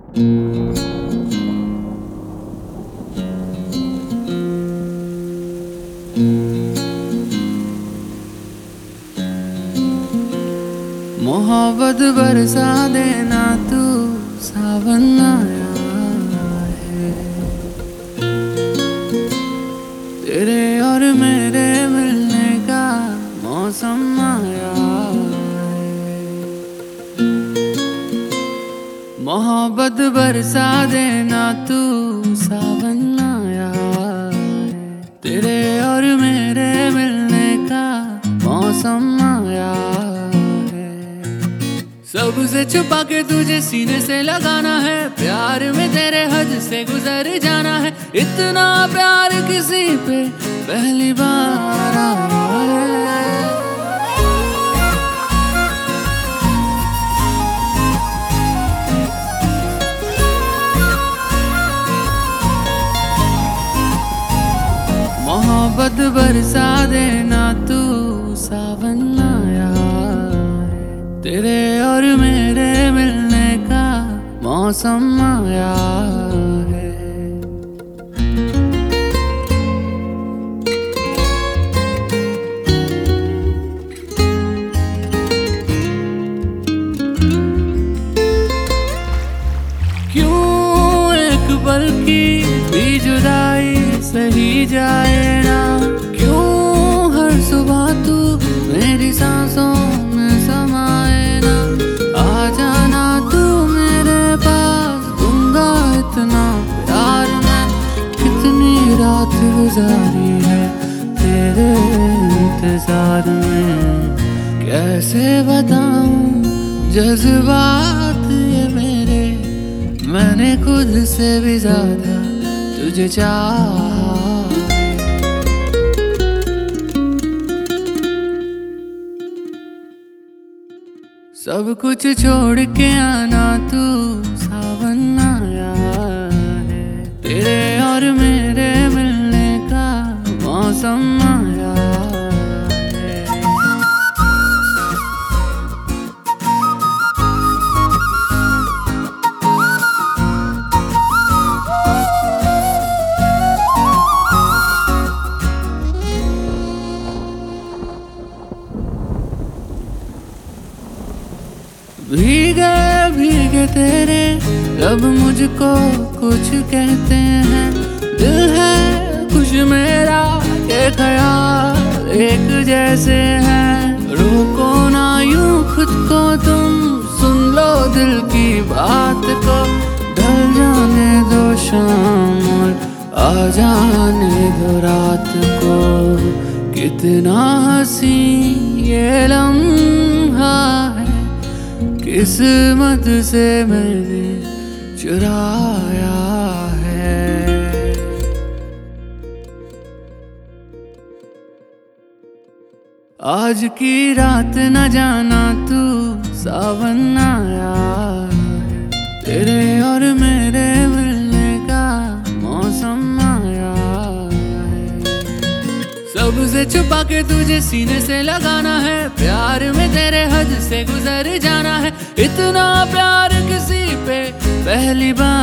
मोहब्बत बरसा देना तू, सावन आया है। तेरे और मेरे मिलने का मौसम आया है। मोहब्बत बरसा देना तू, सावन आया है। तेरे और मेरे मिलने का मौसम आया है। सबसे छुपा के तुझे सीने से लगाना है, प्यार में तेरे हद से गुजर जाना है। इतना प्यार किसी पे पहली बार आया है। मोहब्बत बरसा देना तू, सावन आया है। तेरे और मेरे मिलने का मौसम आया है। क्यों एक पल की भी जुदाई सही जाए ना, क्यों हर सुबह तू मेरी सांसों में समाए ना। आ जाना तू मेरे पास, दूंगा इतना प्यार मैं। कितनी रात गुजारी है तेरे इंतजार में, कैसे बताऊं जज्बात ये मेरे। मैंने खुद से भी ज्यादा तुझे चाहा। सब कुछ छोड़ के आना तू, सावन आया है। तेरे और मेरे मिलने का मौसम आया है। भीगे भीगे तेरे लब मुझको कुछ कहते हैं। दिल है खुश मेरा, ये ख्याल एक जैसे हैं। रोको ना यूं खुद को तुम, सुन लो दिल की बात को। ढल जाने दो शाम और आ जाने दो रात को। कितना हंसी ये लम्हा है, किस्मत से मैंने चुराया है। आज की रात न जाना तू, सावन आया है। तेरे और मेरे मिलने का मौसम आया है। सबसे छुपा के तुझे सीने से लगाना है, प्यार में तेरे हद से गुजर जाना है। इतना प्यार किसी पे पहली बार